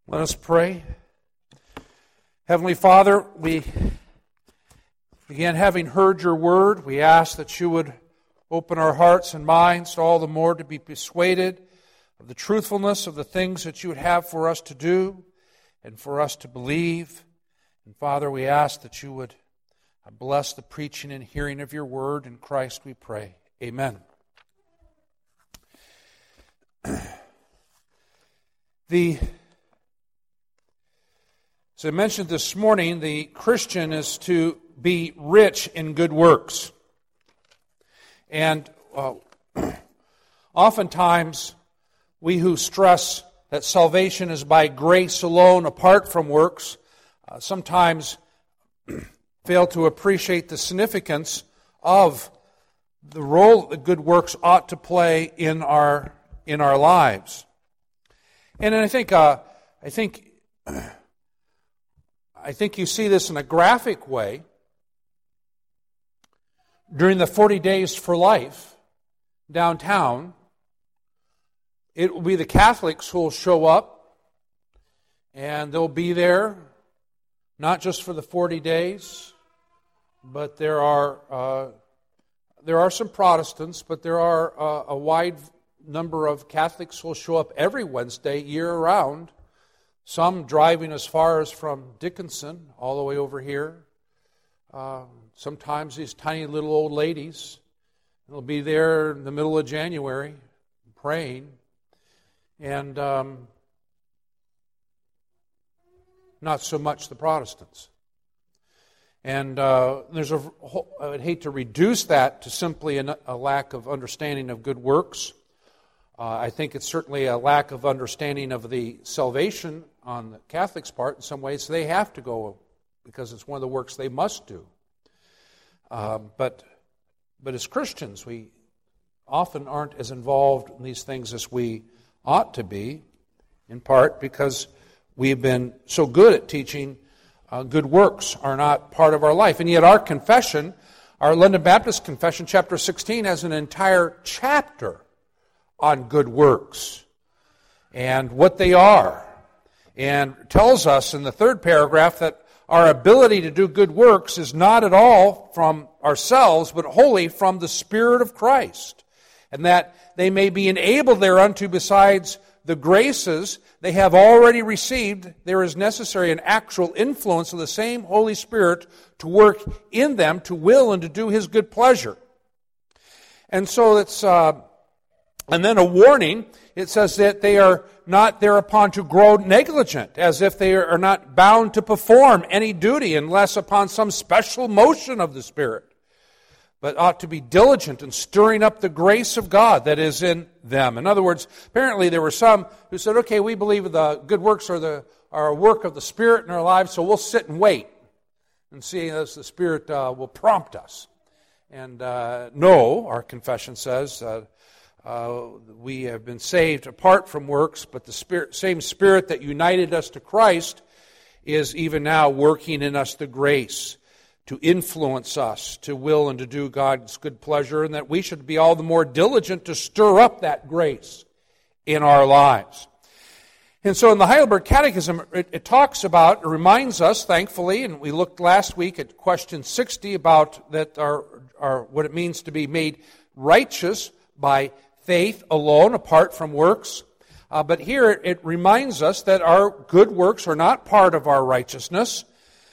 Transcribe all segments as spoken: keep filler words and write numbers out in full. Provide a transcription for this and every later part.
Let us pray. Heavenly Father, we begin having heard your word. We ask that you would open our hearts and minds all the more to be persuaded of the truthfulness of the things that you would have for us to do and for us to believe. And Father, we ask that you would bless the preaching and hearing of your word. In Christ we pray. Amen. The As I mentioned this morning, the Christian is to be rich in good works. And uh, oftentimes, we who stress that salvation is by grace alone, apart from works, uh, sometimes fail to appreciate the significance of the role that good works ought to play in our in our lives. And I think uh, I think. I think you see this in a graphic way during the forty days for life downtown. It will be the Catholics who will show up, and they'll be there not just for the forty days, but there are uh, there are some Protestants, but there are uh, a wide number of Catholics who will show up every Wednesday year-round. Some driving as far as from Dickinson all the way over here. Uh, sometimes these tiny little old ladies will be there in the middle of January praying. And um, not so much the Protestants. And uh, there's a, I would hate to reduce that to simply a, a lack of understanding of good works. Uh, I think it's certainly a lack of understanding of the salvation on the Catholics' part. In some ways, they have to go because it's one of the works they must do. Uh, but, but as Christians, we often aren't as involved in these things as we ought to be, in part because we've been so good at teaching uh, good works are not part of our life. And yet our confession, our London Baptist Confession, chapter sixteen, has an entire chapter on good works and what they are, and tells us in the third paragraph that our ability to do good works is not at all from ourselves, but wholly from the Spirit of Christ, and that they may be enabled thereunto besides the graces they have already received. There is necessary an actual influence of the same Holy Spirit to work in them to will and to do His good pleasure. And so it's... Uh, And then a warning, it says that they are not thereupon to grow negligent, as if they are not bound to perform any duty unless upon some special motion of the Spirit, but ought to be diligent in stirring up the grace of God that is in them. In other words, apparently there were some who said, okay, we believe the good works are the are a work of the Spirit in our lives, so we'll sit and wait and see as the Spirit uh, will prompt us. And uh, no, our confession says, uh, Uh, we have been saved apart from works, but the spirit, same Spirit that united us to Christ is even now working in us the grace to influence us, to will and to do God's good pleasure, and that we should be all the more diligent to stir up that grace in our lives. And so in the Heidelberg Catechism, it, it talks about, it reminds us, thankfully, and we looked last week at question sixty about that our, our what it means to be made righteous by faith alone, apart from works. Uh, but here it, it reminds us that our good works are not part of our righteousness.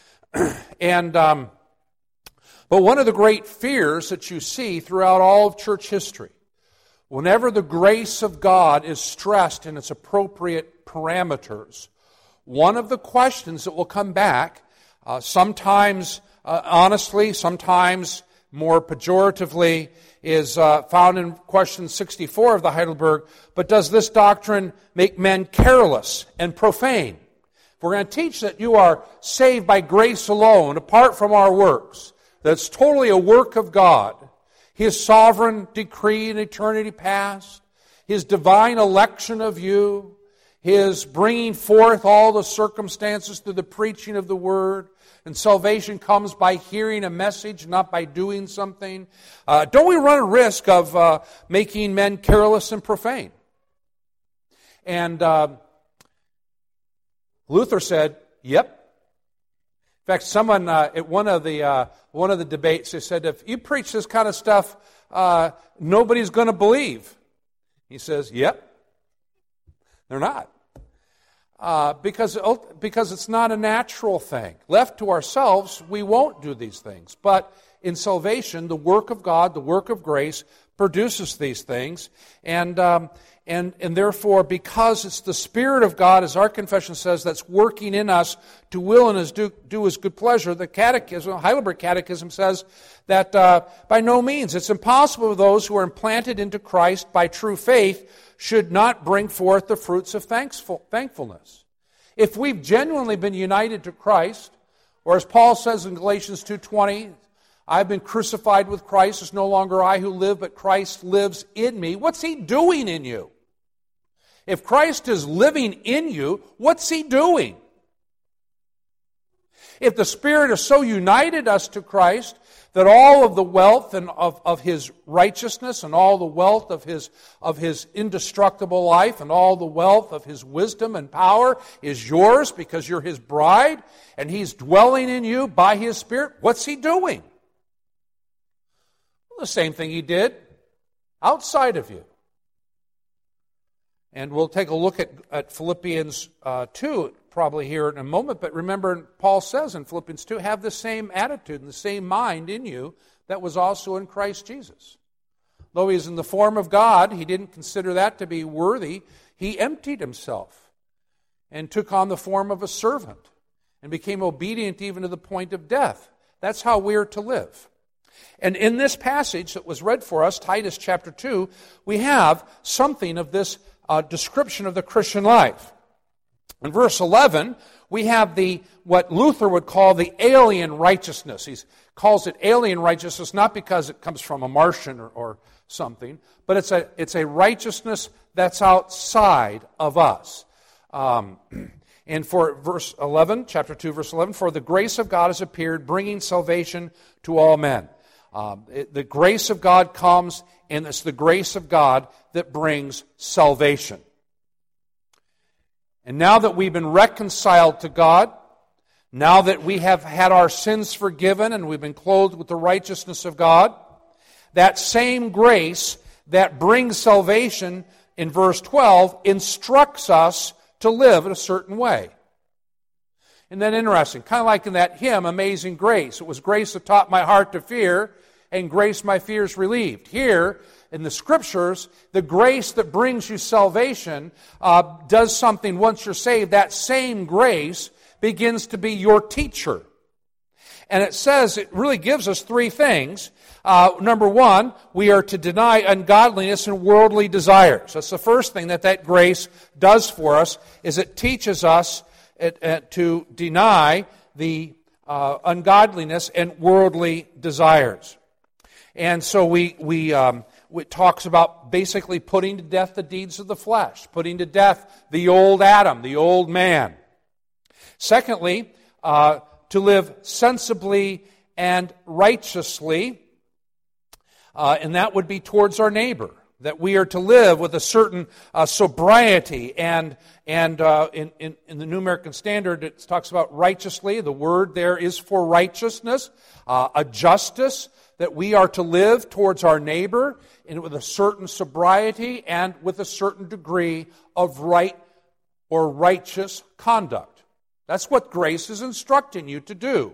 and um, But one of the great fears that you see throughout all of church history, whenever the grace of God is stressed in its appropriate parameters, one of the questions that will come back, uh, sometimes uh, honestly, sometimes more pejoratively, is uh, found in question sixty-four of the Heidelberg. But does this doctrine make men careless and profane? If we're going to teach that you are saved by grace alone, apart from our works, that's totally a work of God, His sovereign decree in eternity past, His divine election of you, His bringing forth all the circumstances through the preaching of the Word, and salvation comes by hearing a message, not by doing something. Uh, don't we run a risk of uh, making men careless and profane? And uh, Luther said, yep. In fact, someone uh, at one of the uh, one of the debates, they said, if you preach this kind of stuff, uh, nobody's going to believe. He says, yep. They're not. Uh, because, because it's not a natural thing. Left to ourselves, we won't do these things. But in salvation, the work of God, the work of grace, produces these things. And, um, and, and therefore, because it's the Spirit of God, as our confession says, that's working in us to will and his do, do his good pleasure, the Catechism, Heidelberg Catechism says that uh, by no means, it's impossible for those who are implanted into Christ by true faith should not bring forth the fruits of thankful, thankfulness. If we've genuinely been united to Christ, or as Paul says in Galatians two twenty, I've been crucified with Christ, it's no longer I who live, but Christ lives in me. What's he doing in you? If Christ is living in you, what's he doing? If the Spirit has so united us to Christ that all of the wealth and of, of his righteousness and all the wealth of his, of his indestructible life and all the wealth of his wisdom and power is yours because you're his bride and he's dwelling in you by his Spirit, what's he doing? Well, the same thing he did outside of you. And we'll take a look at, at Philippians uh, two probably here in a moment, but remember, Paul says in Philippians two, have the same attitude and the same mind in you that was also in Christ Jesus. Though he is in the form of God, he didn't consider that to be worthy. He emptied himself and took on the form of a servant and became obedient even to the point of death. That's how we are to live. And in this passage that was read for us, Titus chapter two, we have something of this uh, description of the Christian life. In verse eleven, we have the what Luther would call the alien righteousness. He calls it alien righteousness not because it comes from a Martian or, or something, but it's a it's a righteousness that's outside of us. Um, and for verse eleven, chapter two, verse eleven, for the grace of God has appeared, bringing salvation to all men. Um, it, the grace of God comes, and it's the grace of God that brings salvation. And now that we've been reconciled to God, now that we have had our sins forgiven and we've been clothed with the righteousness of God, that same grace that brings salvation in verse twelve instructs us to live in a certain way. Isn't that interesting? Kind of like in that hymn, Amazing Grace. It was grace that taught my heart to fear, and grace my fears relieved. Here, in the Scriptures, the grace that brings you salvation uh, does something once you're saved. That same grace begins to be your teacher. And it says, it really gives us three things. Uh, number one, we are to deny ungodliness and worldly desires. That's the first thing that that grace does for us, is it teaches us it, uh, to deny the uh, ungodliness and worldly desires. And so we we um, it talks about basically putting to death the deeds of the flesh, putting to death the old Adam, the old man. Secondly, uh, to live sensibly and righteously, uh, and that would be towards our neighbor. That we are to live with a certain uh, sobriety, and and uh, in, in in the New American Standard it talks about righteously. The word there is for righteousness, uh, a justice. That we are to live towards our neighbor and with a certain sobriety and with a certain degree of right or righteous conduct. That's what grace is instructing you to do.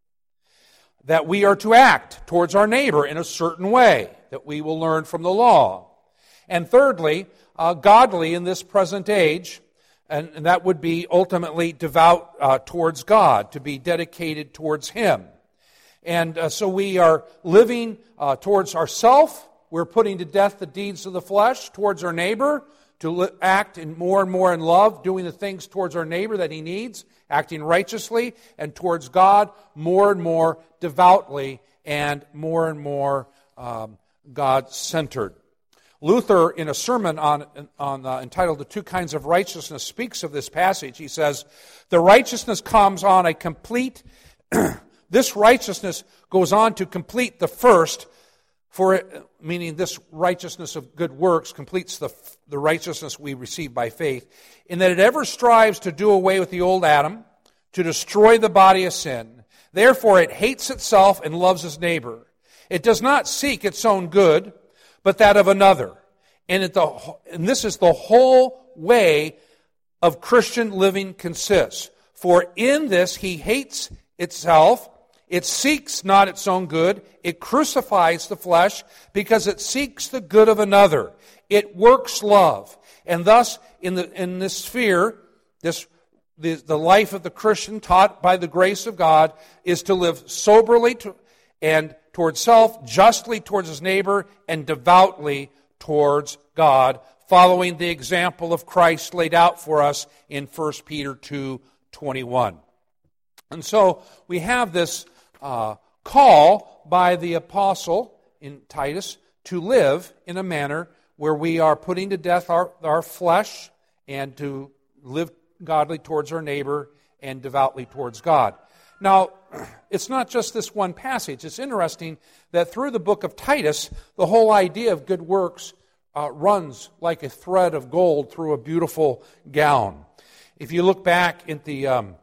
That we are to act towards our neighbor in a certain way that we will learn from the law. And thirdly, uh, godly in this present age, and, and that would be ultimately devout uh, towards God, to be dedicated towards Him. And uh, so we are living uh, towards ourselves. We're putting to death the deeds of the flesh towards our neighbor, to li- act in more and more in love, doing the things towards our neighbor that he needs, acting righteously, and towards God more and more devoutly and more and more um, God-centered. Luther, in a sermon on, on uh, entitled "The Two Kinds of Righteousness," speaks of this passage. He says, "The righteousness comes on a complete..." This righteousness goes on to complete the first, For it, meaning this righteousness of good works completes the, the righteousness we receive by faith, in that it ever strives to do away with the old Adam, to destroy the body of sin. Therefore it hates itself and loves its neighbor. It does not seek its own good, but that of another. And, it the, and this is the whole way of Christian living consists. For in this he hates itself. It seeks not its own good. It crucifies the flesh because it seeks the good of another. It works love. And thus, in the in this sphere, this the, the life of the Christian taught by the grace of God is to live soberly to, and towards self, justly towards his neighbor, and devoutly towards God, following the example of Christ laid out for us in First Peter two twenty-one. And so we have this Uh, call by the apostle in Titus to live in a manner where we are putting to death our, our flesh and to live godly towards our neighbor and devoutly towards God. Now, it's not just this one passage. It's interesting that through the book of Titus, the whole idea of good works uh, runs like a thread of gold through a beautiful gown. If you look back at the um,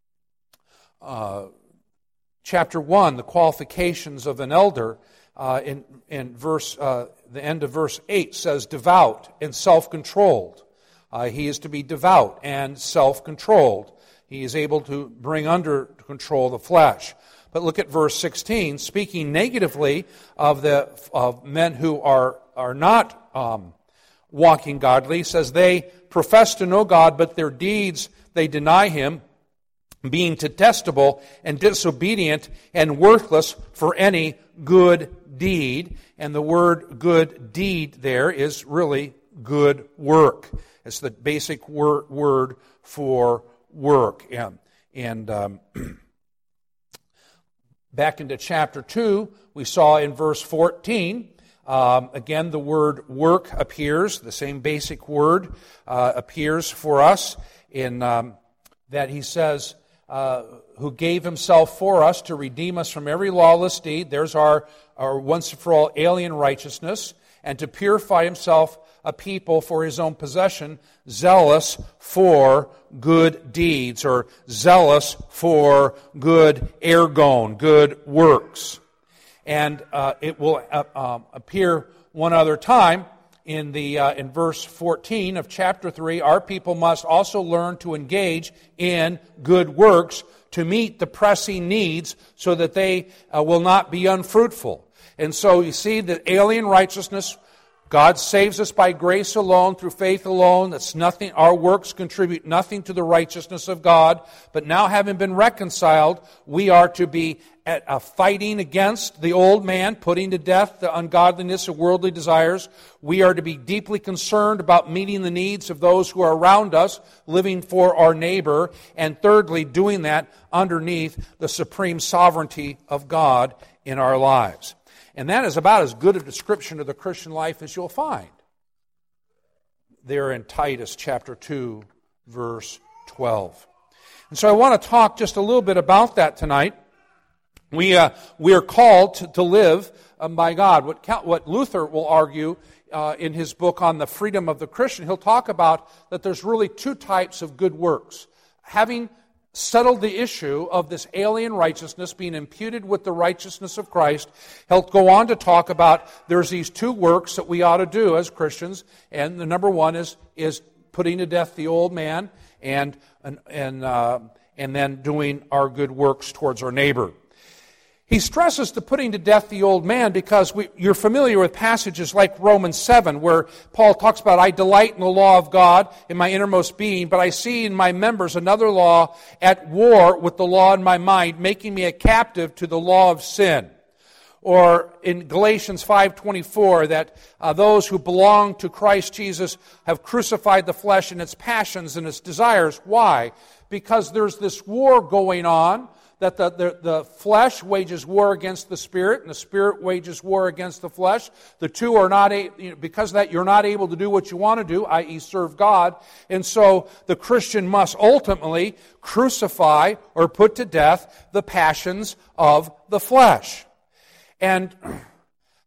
uh, Chapter one, the qualifications of an elder, uh, in, in verse, uh, the end of verse eight says, devout and self-controlled. Uh, he is to be devout and self-controlled. He is able to bring under control the flesh. But look at verse sixteen, speaking negatively of the of men who are, are not um, walking godly, says they profess to know God, but their deeds, they deny Him, being detestable and disobedient and worthless for any good deed. And the word good deed there is really good work. It's the basic wor- word for work. And, and um, back into chapter two, we saw in verse fourteen, um, again the word work appears, the same basic word uh, appears for us in um, that he says, Uh, who gave himself for us to redeem us from every lawless deed. There's our, our once and for all alien righteousness. And to purify himself a people for his own possession, zealous for good deeds, or zealous for good ergon, good works. And uh, it will uh, um, appear one other time in the uh, in verse fourteen of chapter three. Our people must also learn to engage in good works to meet the pressing needs so that they uh, will not be unfruitful. And so you see that alien righteousness, God saves us by grace alone, through faith alone. That's nothing. Our works contribute nothing to the righteousness of God. But now, having been reconciled, we are to be at a fighting against the old man, putting to death the ungodliness of worldly desires. We are to be deeply concerned about meeting the needs of those who are around us, living for our neighbor, and thirdly, doing that underneath the supreme sovereignty of God in our lives. And that is about as good a description of the Christian life as you'll find there in Titus chapter two, verse twelve. And so I want to talk just a little bit about that tonight. We uh, we are called to, to live um, by God. What, what Luther will argue uh, in his book on the freedom of the Christian, he'll talk about that there's really two types of good works. Having settled the issue of this alien righteousness being imputed with the righteousness of Christ, he'll go on to talk about there's these two works that we ought to do as Christians, and the number one is is putting to death the old man, and and and, uh, and then doing our good works towards our neighbor. He stresses the putting to death the old man because we, you're familiar with passages like Romans seven, where Paul talks about, I delight in the law of God in my innermost being, but I see in my members another law at war with the law in my mind, making me a captive to the law of sin. Or in Galatians five twenty-four, that uh, those who belong to Christ Jesus have crucified the flesh and its passions and its desires. Why? Because there's this war going on, that the, the, the flesh wages war against the spirit, and the spirit wages war against the flesh. The two are not, a, you know, because of that, you're not able to do what you want to do, that is serve God. And so the Christian must ultimately crucify or put to death the passions of the flesh. And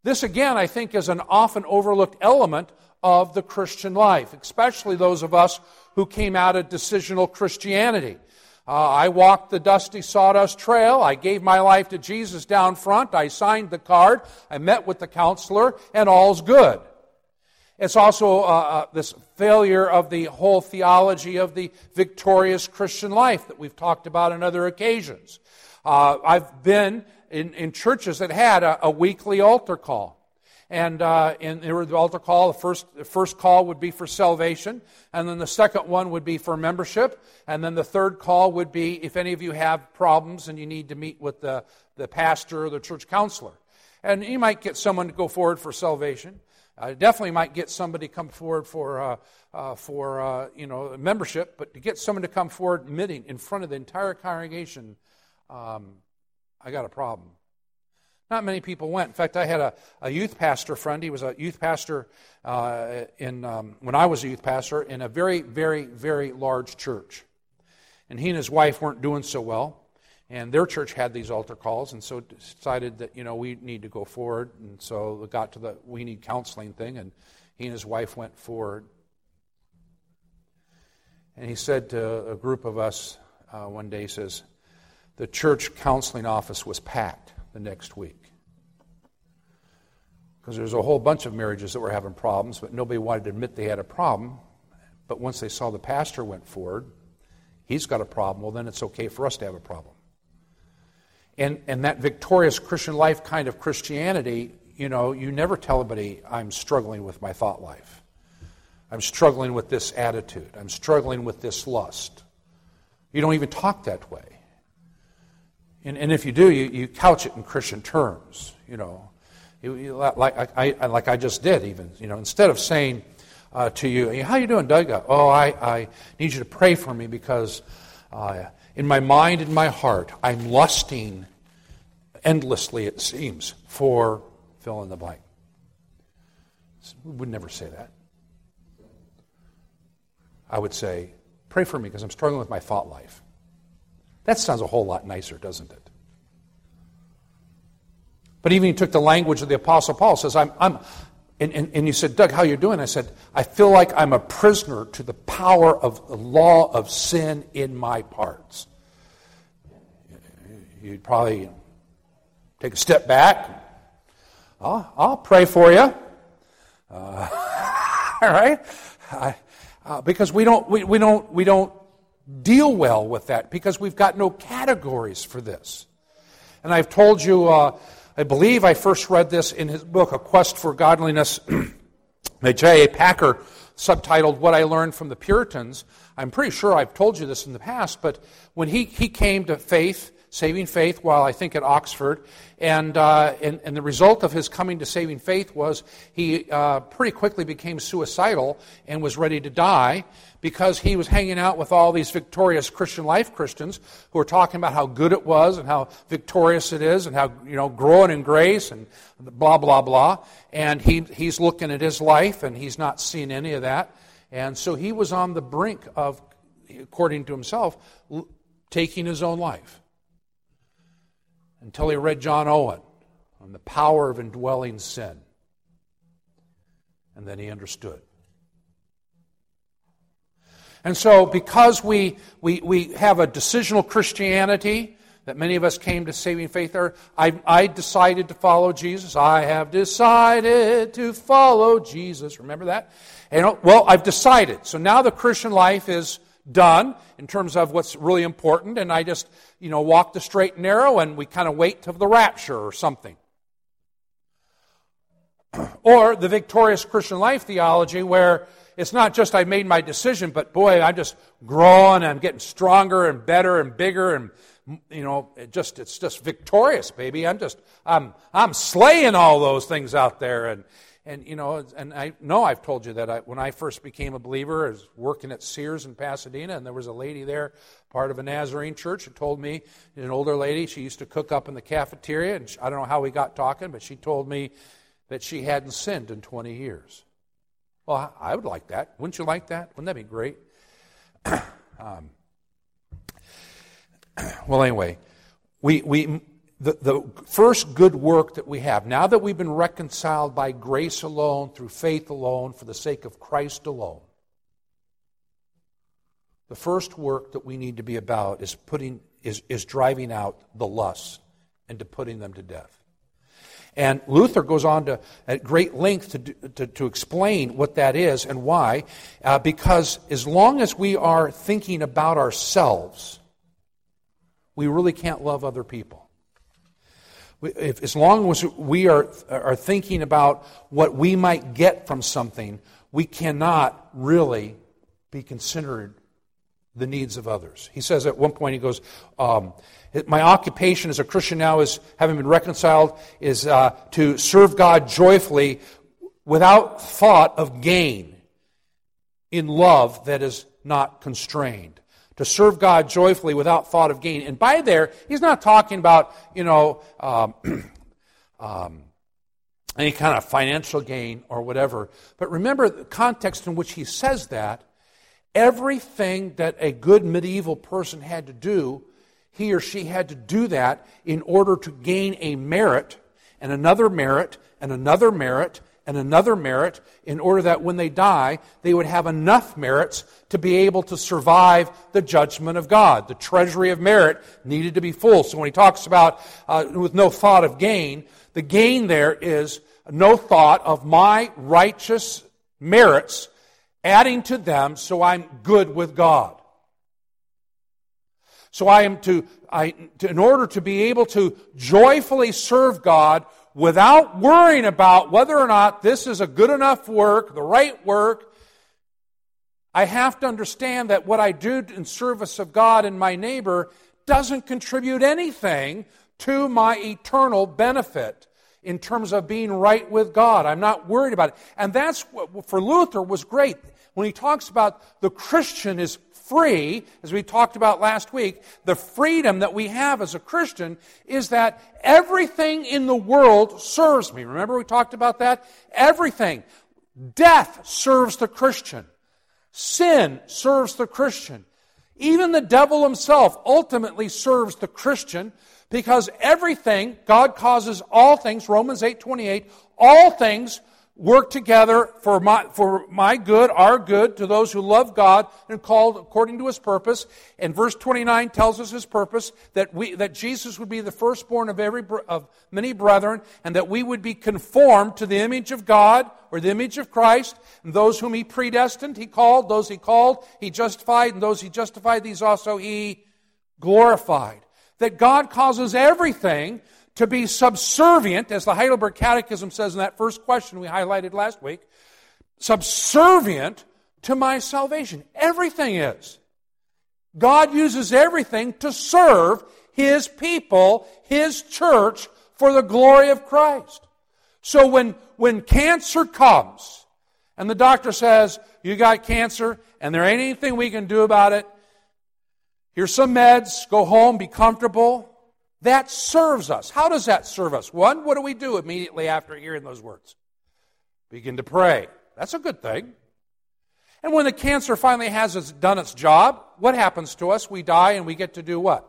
This, again, I think is an often overlooked element of the Christian life, especially those of us who came out of decisional Christianity. Uh, I walked the dusty sawdust trail. I gave my life to Jesus down front. I signed the card. I met with the counselor, and all's good. It's also uh, uh, this failure of the whole theology of the victorious Christian life that we've talked about on other occasions. Uh, I've been in, in churches that had a, a weekly altar call. And uh, in the altar call, the first, the first call would be for salvation, and then the second one would be for membership, and then the third call would be if any of you have problems and you need to meet with the, the pastor or the church counselor. And you might get someone to go forward for salvation. Uh, definitely might get somebody to come forward for uh, uh, for uh, you know membership, but to get someone to come forward admitting in front of the entire congregation, um, I got a problem. Not many people went. In fact, I had a, a youth pastor friend. He was a youth pastor uh, in um, when I was a youth pastor in a very, very, very large church. And he and his wife weren't doing so well. And their church had these altar calls, and so decided that, you know, we need to go forward. And so we got to the we need counseling thing, and he and his wife went forward. And he said to a group of us uh, one day, he says, the church counseling office was packed the next week. Because there's a whole bunch of marriages that were having problems, but nobody wanted to admit they had a problem. But once they saw the pastor went forward, he's got a problem, well, then it's okay for us to have a problem. And and that victorious Christian life kind of Christianity, you know, you never tell anybody, I'm struggling with my thought life. I'm struggling with this attitude. I'm struggling with this lust. You don't even talk that way. And, and if you do, you, you couch it in Christian terms, you know. You, you, like, I, I, like I just did even, you know, instead of saying uh, to you, hey, how you doing, Doug? Oh, I, I need you to pray for me because uh, in my mind and my heart, I'm lusting endlessly, it seems, for fill in the blank. We would never say that. I would say, pray for me because I'm struggling with my thought life. That sounds a whole lot nicer, doesn't it? But even you took the language of the Apostle Paul, says, I'm, I'm and, and, and you said, Doug, how you doing? I said, I feel like I'm a prisoner to the power of the law of sin in my parts. You'd probably take a step back. I'll, I'll pray for you. Uh, all right? I, uh, because we don't, we, we don't, we don't deal well with that because we've got no categories for this. And I've told you, uh, I believe I first read this in his book, A Quest for Godliness, by J A Packer, subtitled What I Learned from the Puritans. I'm pretty sure I've told you this in the past, but when he, he came to faith, saving faith, while I think at Oxford, and, uh, and, and the result of his coming to saving faith was he uh, pretty quickly became suicidal and was ready to die because he was hanging out with all these victorious Christian life Christians who were talking about how good it was and how victorious it is and how, you know, growing in grace and blah, blah, blah. And he he's looking at his life and he's not seeing any of that. And so he was on the brink of, according to himself, taking his own life. Until he read John Owen on the power of indwelling sin. And then he understood. And so because we, we, we have a decisional Christianity that many of us came to saving faith there, I, I decided to follow Jesus. I have decided to follow Jesus. Remember that? And, well, I've decided. So now the Christian life is done in terms of what's really important, and I just, you know, walk the straight and narrow, and we kind of wait till the rapture or something. Or the victorious Christian life theology, where it's not just I made my decision, but boy, I'm just growing, I'm getting stronger and better and bigger, and you know, it just it's just victorious, baby. I'm just I'm I'm slaying all those things out there, and. And, you know, and I know I've told you that I, when I first became a believer, I was working at Sears in Pasadena, and there was a lady there, part of a Nazarene church, who told me, an older lady, she used to cook up in the cafeteria, and she, I don't know how we got talking, but she told me that she hadn't sinned in twenty years. Well, I would like that. Wouldn't you like that? Wouldn't that be great? um, well, anyway, we we the, the first good work that we have, now that we've been reconciled by grace alone, through faith alone, for the sake of Christ alone, the first work that we need to be about is putting is, is driving out the lusts and to putting them to death. And Luther goes on to at great length to, to, to explain what that is and why. Uh, because as long as we are thinking about ourselves, we really can't love other people. We, if, as long as we are, are thinking about what we might get from something, we cannot really be considered the needs of others. He says at one point, he goes, um, my occupation as a Christian now is, having been reconciled, is uh, to serve God joyfully without thought of gain, in love that is not constrained. To serve God joyfully without thought of gain. And by there, he's not talking about, you know, um, um, any kind of financial gain or whatever. But remember the context in which he says that. Everything that a good medieval person had to do, he or she had to do that in order to gain a merit, and another merit, and another merit, and another merit, in order that when they die, they would have enough merits to be able to survive the judgment of God. The treasury of merit needed to be full. So when he talks about uh, with no thought of gain, the gain there is no thought of my righteous merits adding to them, so I'm good with God. So I am to, I, to, in order to be able to joyfully serve God without worrying about whether or not this is a good enough work, the right work, I have to understand that what I do in service of God and my neighbor doesn't contribute anything to my eternal benefit in terms of being right with God. I'm not worried about it. And that's what, for Luther, was great. When he talks about the Christian is free, as we talked about last week, the freedom that we have as a Christian is that everything in the world serves me. Remember we talked about that? Everything. Death serves the Christian. Sin serves the Christian. Even the devil himself ultimately serves the Christian, because everything, God causes all things, Romans eight twenty-eight, all things work together for my, for my good, our good, to those who love God and called according to His purpose. And verse twenty-nine tells us His purpose, that we that Jesus would be the firstborn of every of many brethren, and that we would be conformed to the image of God, or the image of Christ. And those whom He predestined, He called. Those He called, He justified. And those He justified, these also He glorified. That God causes everything to be subservient, as the Heidelberg Catechism says in that first question we highlighted last week, subservient to my salvation. Everything is. God uses everything to serve His people, His church, for the glory of Christ. So when, when cancer comes, and the doctor says, you got cancer, and there ain't anything we can do about it, here's some meds, go home, be comfortable. That serves us. How does that serve us? One, what do we do immediately after hearing those words? Begin to pray. That's a good thing. And when the cancer finally has its, done its job, what happens to us? We die and we get to do what?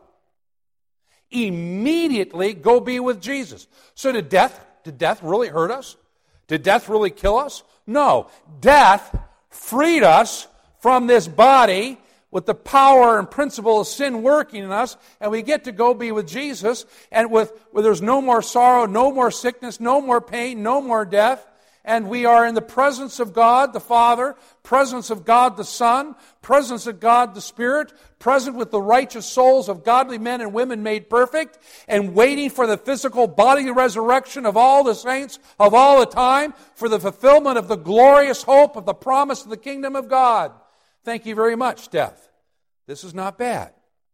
Immediately go be with Jesus. So did death, did death really hurt us? Did death really kill us? No. Death freed us from this body with the power and principle of sin working in us, and we get to go be with Jesus, and with where there's no more sorrow, no more sickness, no more pain, no more death, and we are in the presence of God the Father, presence of God the Son, presence of God the Spirit, present with the righteous souls of godly men and women made perfect, and waiting for the physical bodily resurrection of all the saints of all the time, for the fulfillment of the glorious hope of the promise of the kingdom of God. Thank you very much, death. This is not bad.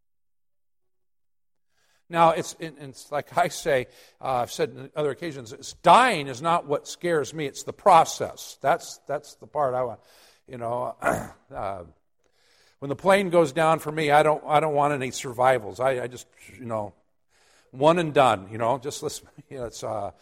Now, it's, it's like I say, uh, I've said on other occasions, it's dying is not what scares me, it's the process. That's that's the part I want. You know, uh, when the plane goes down for me, I don't I don't want any survivals. I, I just, you know, one and done, you know, just listen. You know, it's, uh,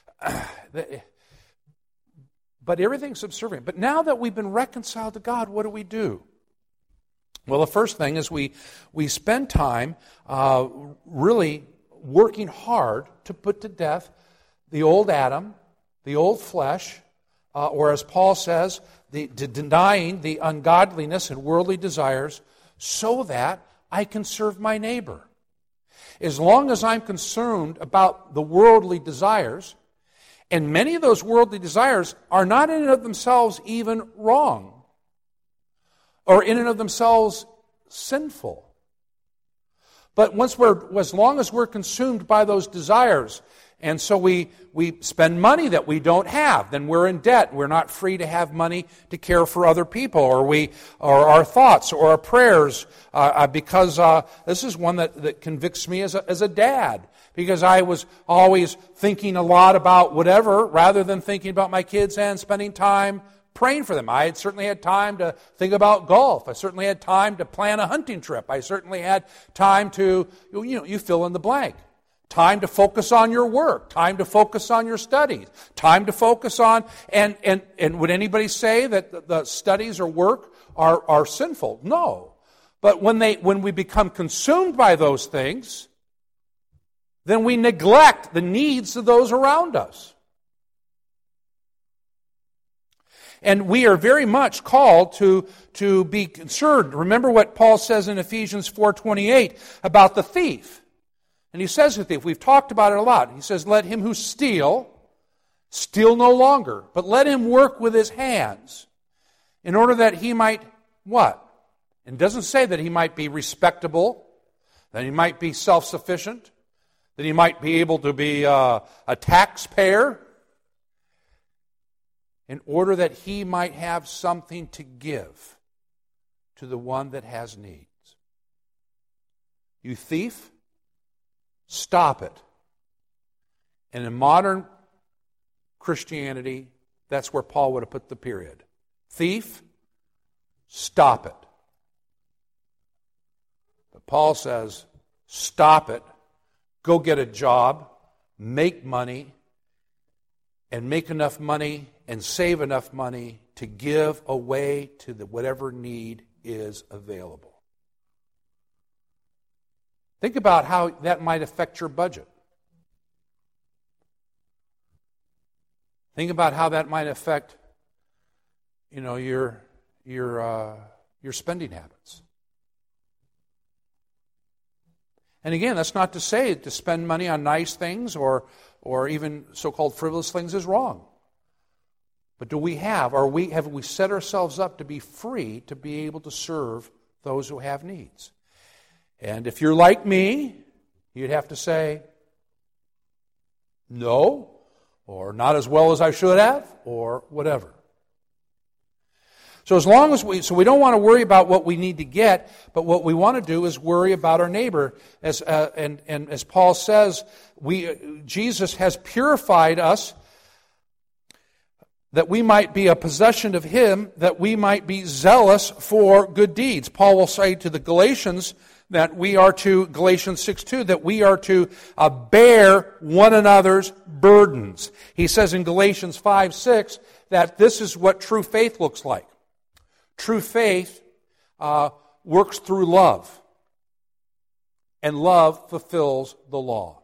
but everything's subservient. But now that we've been reconciled to God, what do we do? Well, the first thing is we we spend time uh, really working hard to put to death the old Adam, the old flesh, uh, or as Paul says, the, the denying the ungodliness and worldly desires, so that I can serve my neighbor. As long as I'm concerned about the worldly desires, and many of those worldly desires are not in and of themselves even wrong, or in and of themselves sinful. But once we're, as long as we're consumed by those desires, and so we, we spend money that we don't have, then we're in debt. We're not free to have money to care for other people, or we, or our thoughts, or our prayers, uh, because uh, this is one that, that convicts me as a, as a dad, because I was always thinking a lot about whatever, rather than thinking about my kids and spending time praying for them. I had certainly had time to think about golf. I certainly had time to plan a hunting trip. I certainly had time to, you know, you fill in the blank. Time to focus on your work. Time to focus on your studies. Time to focus on, and and, and would anybody say that the, the studies or work are, are sinful? No. But when they when we become consumed by those things, then we neglect the needs of those around us. And we are very much called to, to be concerned. Remember what Paul says in Ephesians four twenty-eight about the thief. And he says to the thief, we've talked about it a lot. He says, let him who steal, steal no longer, but let him work with his hands in order that he might, what? And it doesn't say that he might be respectable, that he might be self-sufficient, that he might be able to be uh, a taxpayer, in order that he might have something to give to the one that has needs. You thief, stop it. And in modern Christianity, that's where Paul would have put the period. Thief, stop it. But Paul says, stop it, go get a job, make money, and make enough money and save enough money to give away to the whatever need is available. Think about how that might affect your budget. Think about how that might affect, you know, your your uh, your spending habits. And again, that's not to say to spend money on nice things or or even so-called frivolous things is wrong. But do we have, or we have we set ourselves up to be free to be able to serve those who have needs? And if you're like me, you'd have to say, no, or not as well as I should have, or whatever. So as long as we, so we don't want to worry about what we need to get, but what we want to do is worry about our neighbor. As uh, and and as Paul says, we Jesus has purified us that we might be a possession of Him, that we might be zealous for good deeds. Paul will say to the Galatians that we are to, Galatians six two, that we are to uh, bear one another's burdens. He says in Galatians five six that this is what true faith looks like. True faith uh, works through love, and love fulfills the law.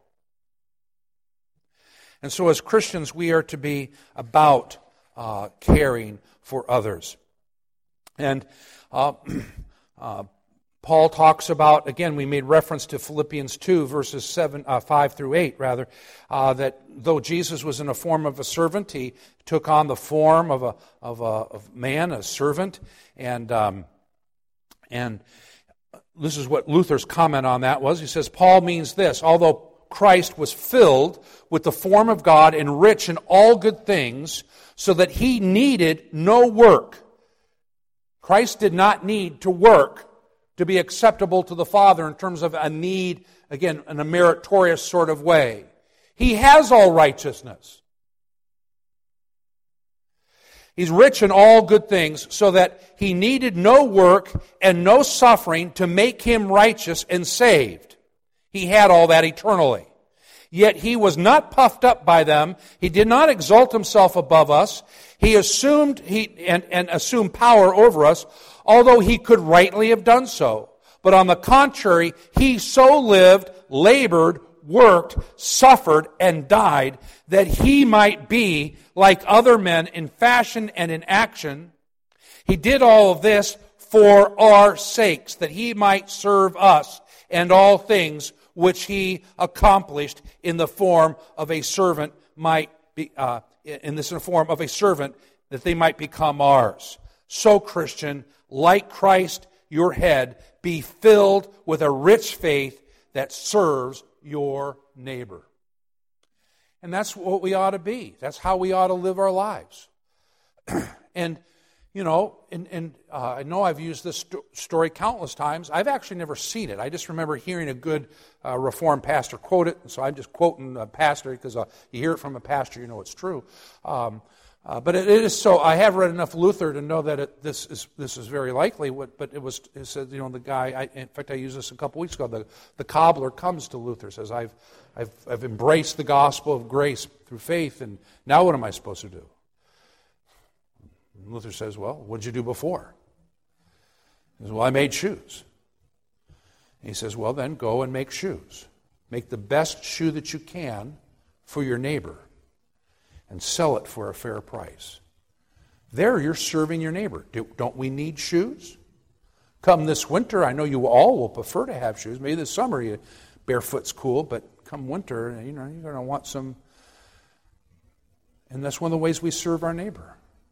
And so as Christians, we are to be about uh, caring for others. And uh, uh, Paul talks about, again, we made reference to Philippians two, verses seven, uh, five through eight, rather, uh, that though Jesus was in a form of a servant, He took on the form of a of a of man, a servant, and um, and this is what Luther's comment on that was. He says, Paul means this: although Christ was filled with the form of God and rich in all good things, so that He needed no work. Christ did not need to work to be acceptable to the Father in terms of a need, again, in a meritorious sort of way. He has all righteousness. He's rich in all good things, so that He needed no work and no suffering to make Him righteous and saved. He had all that eternally. Yet He was not puffed up by them. He did not exalt Himself above us. He assumed he and, and assumed power over us, although He could rightly have done so. But on the contrary, He so lived, labored, worked, suffered, and died, that he might be like other men in fashion and in action. He did all of this for our sakes, that he might serve us and all things which he accomplished in the form of a servant might be, uh, in this form of a servant, that they might become ours. So, Christian, like Christ, your head, be filled with a rich faith that serves your neighbor. And that's what we ought to be. That's how we ought to live our lives. And, you know, and, and uh, I know I've used this sto- story countless times. I've actually never seen it. I just remember hearing a good uh, Reformed pastor quote it. So I'm just quoting a pastor because uh, you hear it from a pastor, you know it's true. Um, Uh, but it, it is so. I have read enough Luther to know that it, this is this is very likely. What, but it was it said, you know, the guy. I, in fact, I used this a couple weeks ago. The the cobbler comes to Luther, says, "I've I've I've embraced the gospel of grace through faith, and now what am I supposed to do?" And Luther says, "Well, what did you do before?" He says, "Well, I made shoes." And he says, "Well, then go and make shoes. Make the best shoe that you can for your neighbor, and sell it for a fair price." There you're serving your neighbor. Do, don't we need shoes? Come this winter, I know you all will prefer to have shoes. Maybe this summer you barefoot's cool, but come winter, you know, you're going to want some. And that's one of the ways we serve our neighbor.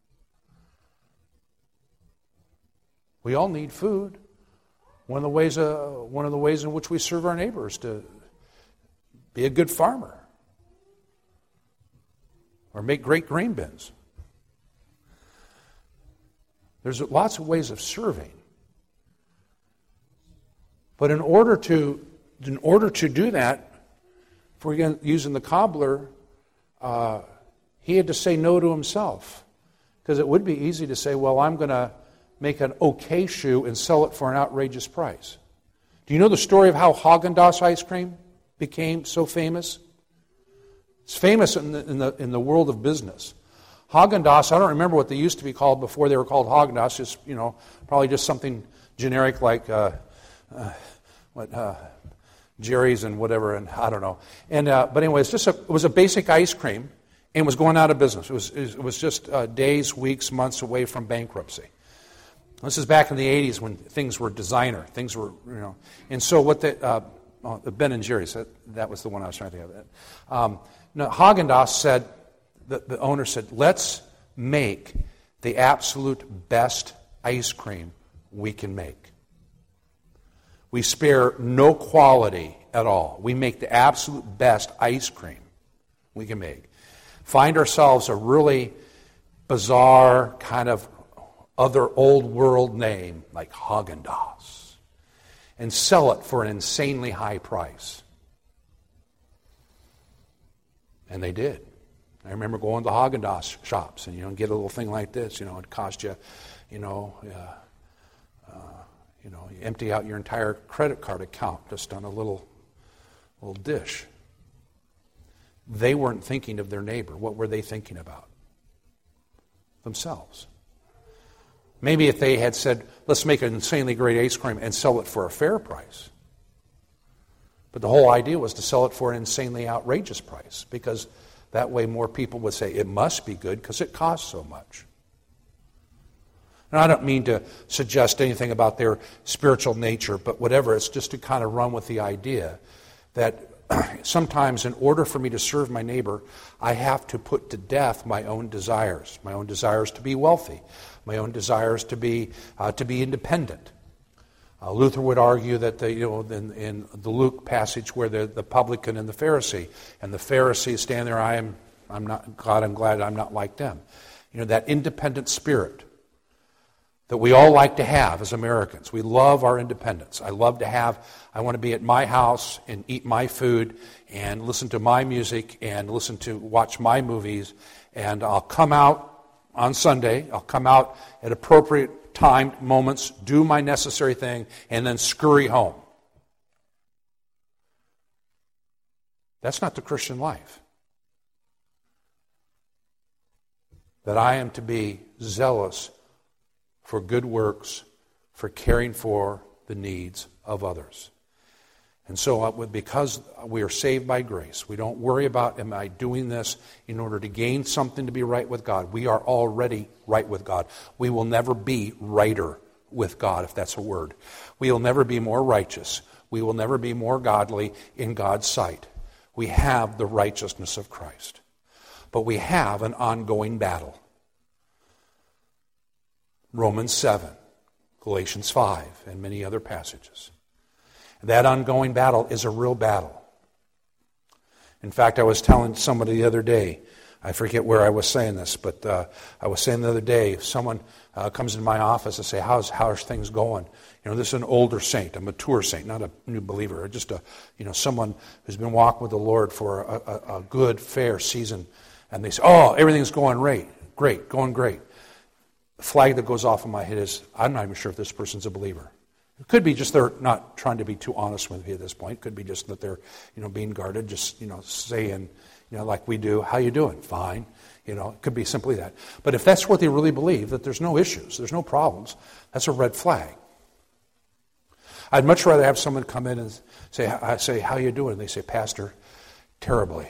We all need food. One of the ways, uh, one of the ways in which we serve our neighbor is to be a good farmer. Or make great grain bins. There's lots of ways of serving. But in order to, in order to do that, if we're using the cobbler, uh, he had to say no to himself. Because it would be easy to say, well, I'm going to make an okay shoe and sell it for an outrageous price. Do you know the story of how Haagen-Dazs ice cream became so famous? It's famous in the, in the in the world of business. Haagen-Dazs, I don't remember what they used to be called before they were called Haagen-Dazs, just, you know, probably just something generic like uh, uh, what uh, Jerry's and whatever, and I don't know. And uh, But anyway, it's just a, it was a basic ice cream and was going out of business. It was, it was just uh, days, weeks, months away from bankruptcy. This is back in the eighties when things were designer. Things were, you know. And so what the, uh, oh, the Ben and Jerry's, that, that was the one I was trying to think of. Um, No, Haagen-Dazs said, the, the owner said, let's make the absolute best ice cream we can make. We spare no quality at all. We make the absolute best ice cream we can make. Find ourselves a really bizarre kind of other old world name like Haagen-Dazs and sell it for an insanely high price. And they did. I remember going to the Haagen-Dazs shops and, you know, get a little thing like this. You know, it cost you, you know, uh, uh, you know, you empty out your entire credit card account just on a little, little dish. They weren't thinking of their neighbor. What were they thinking about? Themselves. Maybe if they had said, let's make an insanely great ice cream and sell it for a fair price. But the whole idea was to sell it for an insanely outrageous price, because that way more people would say it must be good because it costs so much. And I don't mean to suggest anything about their spiritual nature, but whatever, it's just to kind of run with the idea that sometimes in order for me to serve my neighbor, I have to put to death my own desires, my own desires to be wealthy, my own desires to be uh, to be independent. Uh, Luther would argue that the, you know, in, in the Luke passage where the, the publican and the Pharisee, and the Pharisee stand there, I am, I'm not, God, I'm glad I'm not like them. You know, that independent spirit that we all like to have as Americans. We love our independence. I love to have, I want to be at my house and eat my food and listen to my music and listen to, watch my movies, and I'll come out on Sunday, I'll come out at appropriate timed moments, do my necessary thing, and then scurry home. That's not the Christian life. That I am to be zealous for good works, for caring for the needs of others. And so uh, because we are saved by grace, we don't worry about, am I doing this in order to gain something to be right with God? We are already right with God. We will never be righter with God, if that's a word. We will never be more righteous. We will never be more godly in God's sight. We have the righteousness of Christ. But we have an ongoing battle. Romans seven, Galatians five, and many other passages. That ongoing battle is a real battle. In fact, I was telling somebody the other day, I forget where I was saying this, but uh, I was saying the other day, if someone uh, comes into my office and say, how's, how's things going? You know, this is an older saint, a mature saint, not a new believer, just a, you know, someone who's been walking with the Lord for a, a, a good, fair season. And they say, oh, everything's going great, great, going great. The flag that goes off in my head is, I'm not even sure if this person's a believer. It could be just they're not trying to be too honest with you at this point. It could be just that they're, you know, being guarded, just, you know, saying, you know, like we do, how you doing? Fine. You know, it could be simply that. But if that's what they really believe, that there's no issues, there's no problems, that's a red flag. I'd much rather have someone come in and say, I say, how you doing? And they say, Pastor, terribly.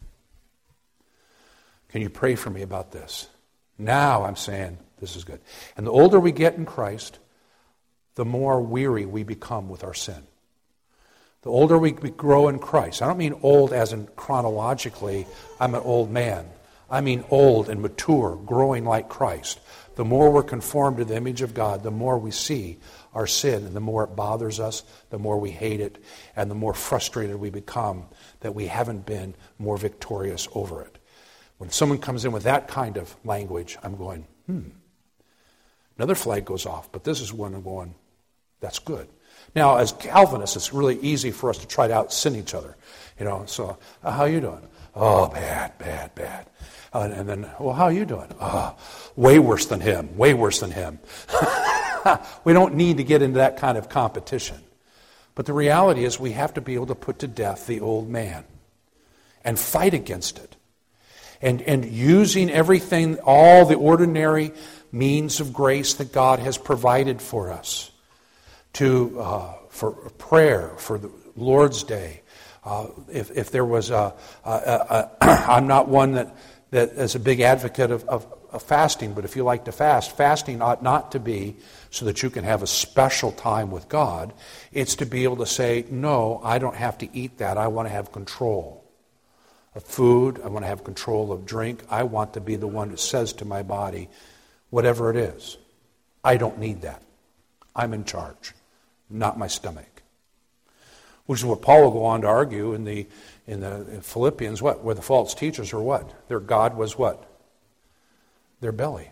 Can you pray for me about this? Now I'm saying, this is good. And the older we get in Christ, the more weary we become with our sin. The older we grow in Christ, I don't mean old as in chronologically, I'm an old man. I mean old and mature, growing like Christ. The more we're conformed to the image of God, the more we see our sin, and the more it bothers us, the more we hate it, and the more frustrated we become that we haven't been more victorious over it. When someone comes in with that kind of language, I'm going, hmm. Another flag goes off, but this is one I'm going, that's good. Now, as Calvinists, it's really easy for us to try to out-sin each other. You know, so, uh, how you doing? Oh, bad, bad, bad. Uh, and then, well, how are you doing? Oh, way worse than him, way worse than him. We don't need to get into that kind of competition. But the reality is we have to be able to put to death the old man and fight against it. And, and using everything, all the ordinary means of grace that God has provided for us. To uh, for prayer, for the Lord's Day. Uh, if, if there was a, a, a, a I'm not one that, that is a big advocate of, of, of fasting, but if you like to fast, fasting ought not to be so that you can have a special time with God. It's to be able to say, no, I don't have to eat that. I want to have control of food. I want to have control of drink. I want to be the one that says to my body, whatever it is, I don't need that. I'm in charge. Not my stomach. Which is what Paul will go on to argue in the in the in Philippians, what? Where the false teachers are what? Their God was what? Their belly.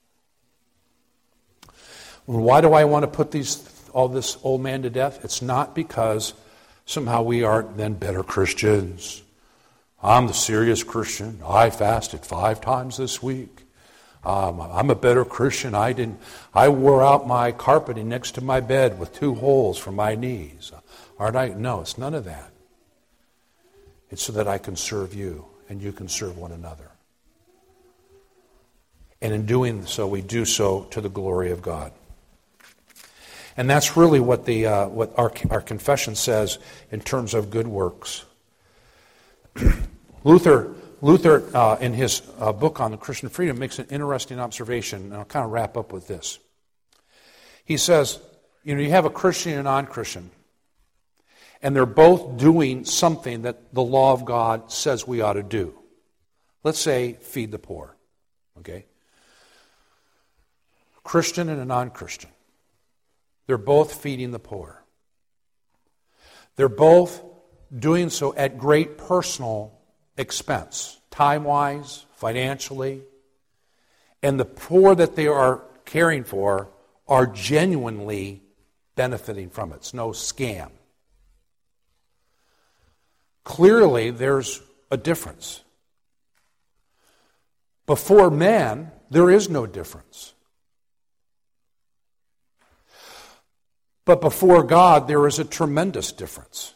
Well, why do I want to put these all this old man to death? It's not because somehow we are then better Christians. I'm the serious Christian. I fasted five times this week. Um, I'm a better Christian. I didn't. I wore out my carpeting next to my bed with two holes for my knees. Aren't I? No, it's none of that. It's so that I can serve you and you can serve one another. And in doing so, we do so to the glory of God. And that's really what the uh, what our our confession says in terms of good works. Luther. Luther, uh, in his uh, book on the Christian freedom, makes an interesting observation, and I'll kind of wrap up with this. He says, you know, you have a Christian and a non-Christian, and they're both doing something that the law of God says we ought to do. Let's say, feed the poor, okay? Christian and a non-Christian. They're both feeding the poor. They're both doing so at great personal expense, time-wise, financially. And the poor that they are caring for are genuinely benefiting from it. It's no scam. Clearly, there's a difference. Before man, there is no difference. But before God, there is a tremendous difference.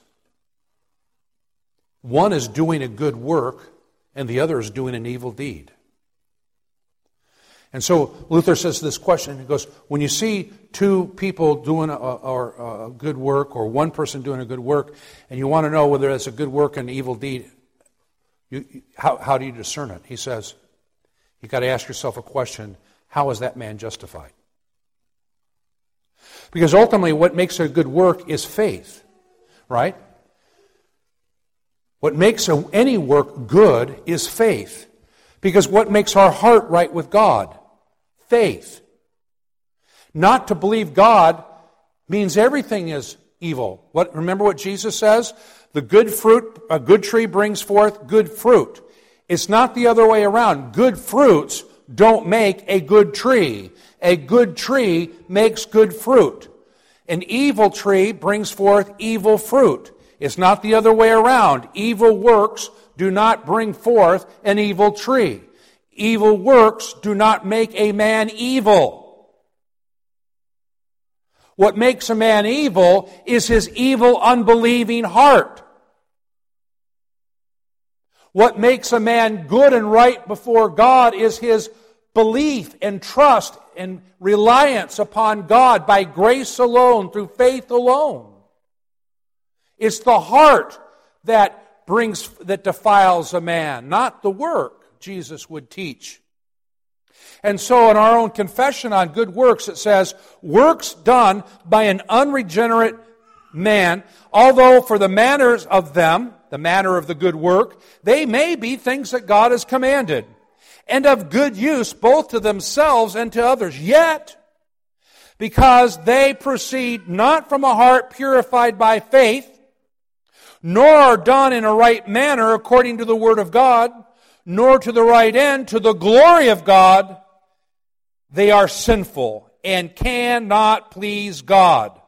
One is doing a good work, and the other is doing an evil deed. And so Luther says this question, he goes, when you see two people doing a, a, a good work, or one person doing a good work, and you want to know whether it's a good work and an evil deed, you, how, how do you discern it? He says, you've got to ask yourself a question, how is that man justified? Because ultimately what makes a good work is faith, right? What makes a, any work good is faith. Because what makes our heart right with God? Faith. Not to believe God means everything is evil. What, remember what Jesus says? The good fruit, a good tree brings forth good fruit. It's not the other way around. Good fruits don't make a good tree. A good tree makes good fruit. An evil tree brings forth evil fruit. It's not the other way around. Evil works do not bring forth an evil tree. Evil works do not make a man evil. What makes a man evil is his evil, unbelieving heart. What makes a man good and right before God is his belief and trust and reliance upon God by grace alone, through faith alone. It's the heart that brings, that defiles a man, not the work, Jesus would teach. And so in our own confession on good works, it says, works done by an unregenerate man, although for the manners of them, the manner of the good work, they may be things that God has commanded, and of good use both to themselves and to others. Yet, because they proceed not from a heart purified by faith, nor are done in a right manner according to the Word of God, nor to the right end, to the glory of God, they are sinful and cannot please God,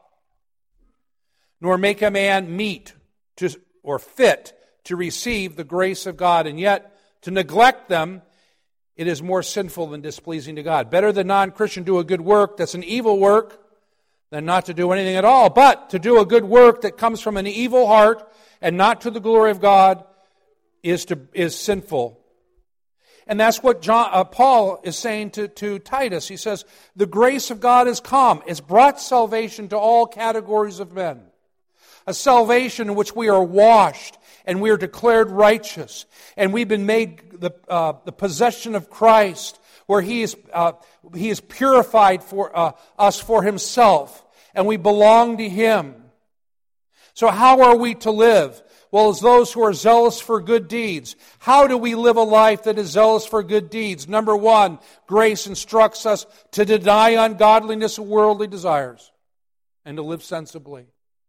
nor make a man meet to, or fit to receive the grace of God. And yet, to neglect them, it is more sinful than displeasing to God. Better the non-Christian do a good work that's an evil work than not to do anything at all. But to do a good work that comes from an evil heart and not to the glory of God is to is sinful. And that's what John, uh, Paul is saying to, to Titus. He says, the grace of God has come. It's brought salvation to all categories of men. A salvation in which we are washed and we are declared righteous. And we've been made the, uh, the possession of Christ, where He is, uh, He is purified for uh, us for Himself. And we belong to Him. So how are we to live? Well, as those who are zealous for good deeds. How do we live a life that is zealous for good deeds? Number one, grace instructs us to deny ungodliness and worldly desires and to live sensibly.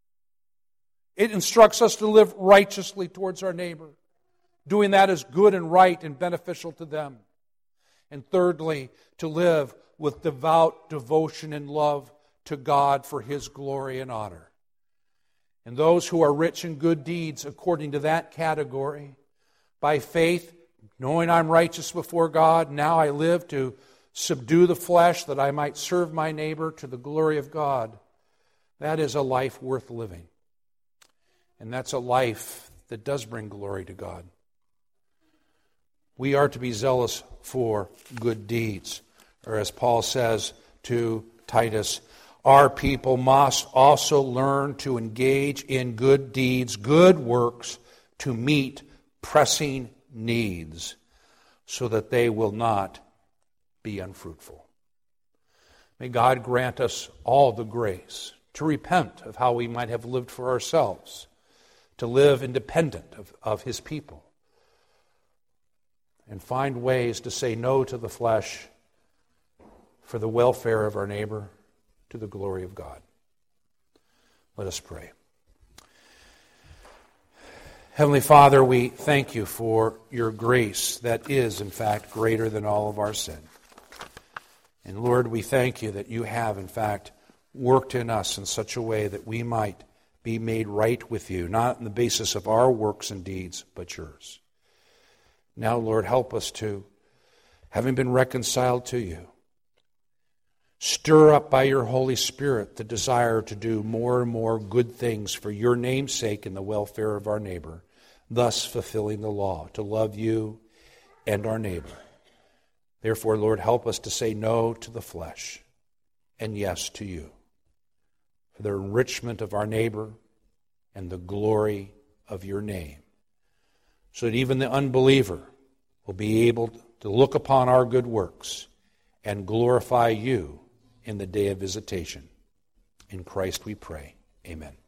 It instructs us to live righteously towards our neighbor. Doing that is good and right and beneficial to them. And thirdly, to live with devout devotion and love to God for His glory and honor. And those who are rich in good deeds, according to that category, by faith, knowing I'm righteous before God, now I live to subdue the flesh that I might serve my neighbor to the glory of God. That is a life worth living. And that's a life that does bring glory to God. We are to be zealous for good deeds. Or as Paul says to Titus, our people must also learn to engage in good deeds, good works, to meet pressing needs, so that they will not be unfruitful. May God grant us all the grace to repent of how we might have lived for ourselves, to live independent of, of His people, and find ways to say no to the flesh for the welfare of our neighbor, to the glory of God. Let us pray. Heavenly Father, we thank You for Your grace that is, in fact, greater than all of our sin. And Lord, we thank You that You have, in fact, worked in us in such a way that we might be made right with You, not on the basis of our works and deeds, but Yours. Now, Lord, help us to, having been reconciled to You, stir up by Your Holy Spirit the desire to do more and more good things for Your name's sake and the welfare of our neighbor, thus fulfilling the law, to love You and our neighbor. Therefore, Lord, help us to say no to the flesh and yes to you, for the enrichment of our neighbor and the glory of your name, so that even the unbeliever will be able to look upon our good works and glorify you in the day of visitation. In Christ we pray. Amen.